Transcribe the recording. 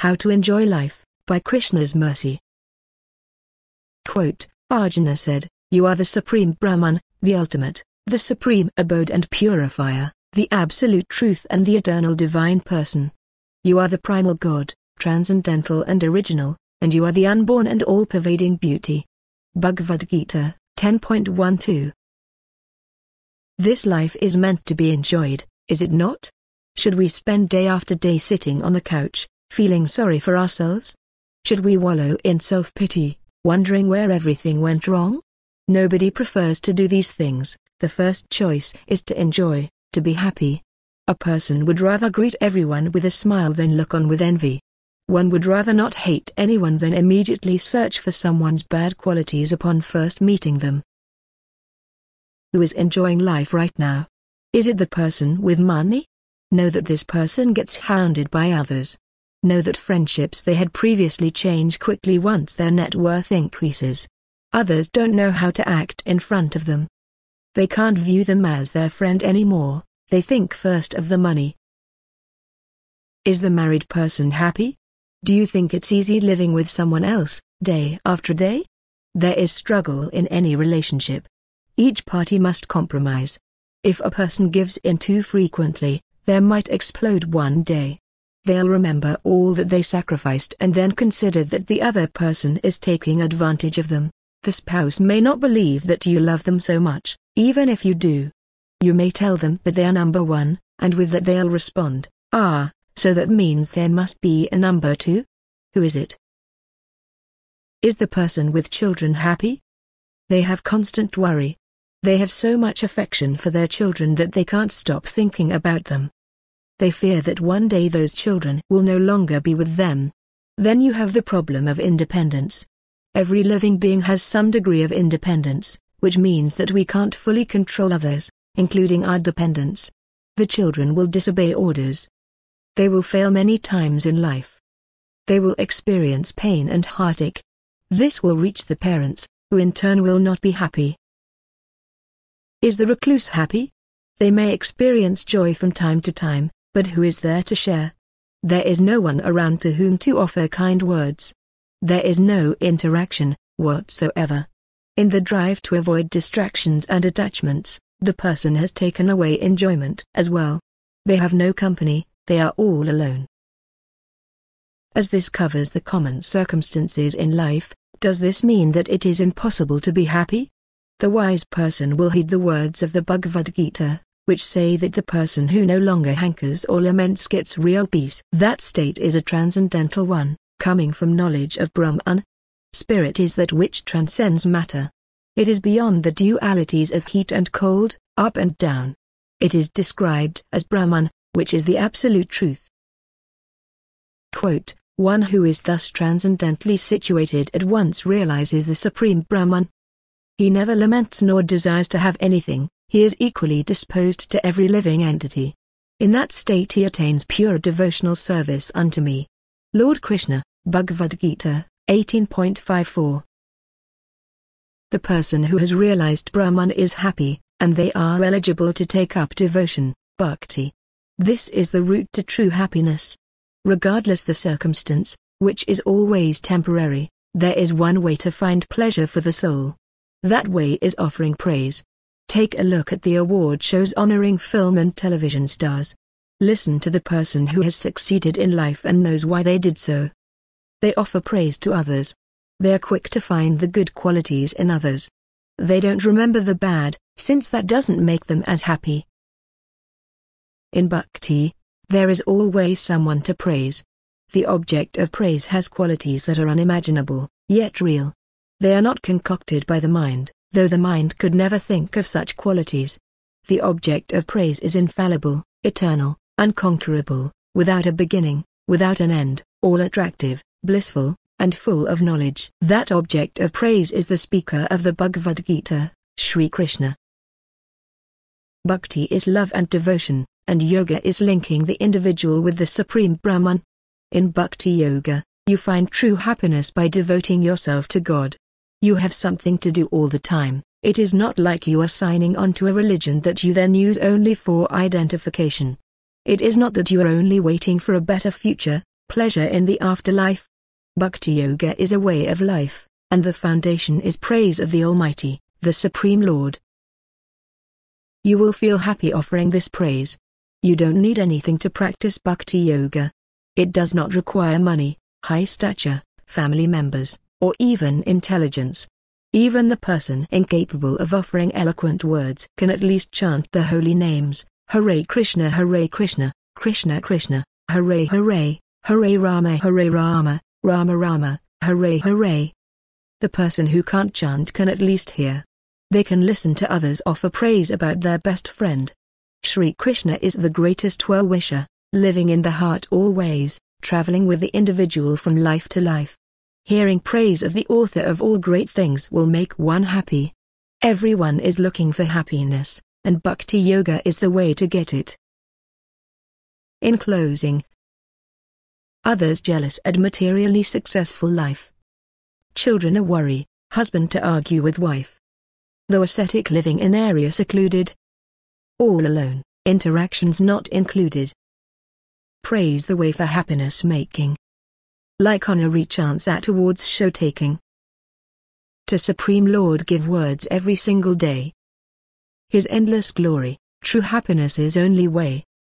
How to Enjoy Life, by Krishna's Mercy. Quote, Arjuna said, "You are the Supreme Brahman, the ultimate, the supreme abode and purifier, the absolute truth and the eternal divine person. You are the primal God, transcendental and original, and you are the unborn and all-pervading beauty." Bhagavad Gita 10.12. This life is meant to be enjoyed, is it not? Should we spend day after day sitting on the couch, feeling sorry for ourselves? Should we wallow in self-pity, wondering where everything went wrong? Nobody prefers to do these things. The first choice is to enjoy, to be happy. A person would rather greet everyone with a smile than look on with envy. One would rather not hate anyone than immediately search for someone's bad qualities upon first meeting them. Who is enjoying life right now? Is it the person with money? Know that this person gets hounded by others. Know that friendships they had previously change quickly once their net worth increases. Others don't know how to act in front of them. They can't view them as their friend anymore, they think first of the money. Is the married person happy? Do you think it's easy living with someone else, day after day? There is struggle in any relationship. Each party must compromise. If a person gives in too frequently, they might explode one day. They'll remember all that they sacrificed and then consider that the other person is taking advantage of them. The spouse may not believe that you love them so much, even if you do. You may tell them that they are number one, and with that they'll respond, "Ah, so that means there must be a number two? Who is it?" Is the person with children happy? They have constant worry. They have so much affection for their children that they can't stop thinking about them. They fear that one day those children will no longer be with them. Then you have the problem of independence. Every living being has some degree of independence, which means that we can't fully control others, including our dependents. The children will disobey orders. They will fail many times in life. They will experience pain and heartache. This will reach the parents, who in turn will not be happy. Is the recluse happy? They may experience joy from time to time, but who is there to share? There is no one around to whom to offer kind words. There is no interaction whatsoever. In the drive to avoid distractions and attachments, the person has taken away enjoyment as well. They have no company, they are all alone. As this covers the common circumstances in life, does this mean that it is impossible to be happy? The wise person will heed the words of the Bhagavad Gita, which say that the person who no longer hankers or laments gets real peace. That state is a transcendental one, coming from knowledge of Brahman. Spirit is that which transcends matter. It is beyond the dualities of heat and cold, up and down. It is described as Brahman, which is the absolute truth. Quote, one who is thus transcendently situated at once realizes the Supreme Brahman. He never laments nor desires to have anything, he is equally disposed to every living entity. In that state he attains pure devotional service unto me. Lord Krishna, Bhagavad Gita 18.54. The person who has realized Brahman is happy, and they are eligible to take up devotion, bhakti. This is the route to true happiness. Regardless the circumstance, which is always temporary, there is one way to find pleasure for the soul. That way is offering praise. Take a look at the award shows honoring film and television stars. Listen to the person who has succeeded in life and knows why they did so. They offer praise to others. They are quick to find the good qualities in others. They don't remember the bad, since that doesn't make them as happy. In bhakti, there is always someone to praise. The object of praise has qualities that are unimaginable, yet real. They are not concocted by the mind, though the mind could never think of such qualities. The object of praise is infallible, eternal, unconquerable, without a beginning, without an end, all attractive, blissful, and full of knowledge. That object of praise is the speaker of the Bhagavad Gita, Sri Krishna. Bhakti is love and devotion, and yoga is linking the individual with the Supreme Brahman. In Bhakti Yoga, you find true happiness by devoting yourself to God. You have something to do all the time. It is not like you are signing on to a religion that you then use only for identification. It is not that you are only waiting for a better future. pleasure in the afterlife. Bhakti Yoga is a way of life, and the foundation is praise of the Almighty, the Supreme Lord. You will feel happy offering this praise. You don't need anything to practice Bhakti Yoga. It does not require money, high stature, family members, or even intelligence. Even the person incapable of offering eloquent words can at least chant the holy names, Hare Krishna, Krishna Krishna, Hare Hare, Hare Rama, Rama Rama, Hare Hare. The person who can't chant can at least hear. They can listen to others offer praise about their best friend. Shri Krishna is the greatest well-wisher, living in the heart always, traveling with the individual from life to life. Hearing praise of the author of all great things will make one happy. Everyone is looking for happiness, and Bhakti Yoga is the way to get it. In closing, others jealous at materially successful life. Children a worry, husband to argue with wife. Though ascetic living in area secluded. All alone, interactions not included. Praise the way for happiness making. Like honorary chants at awards show taking. To Supreme Lord give words every single day. His endless glory, true happiness is only way.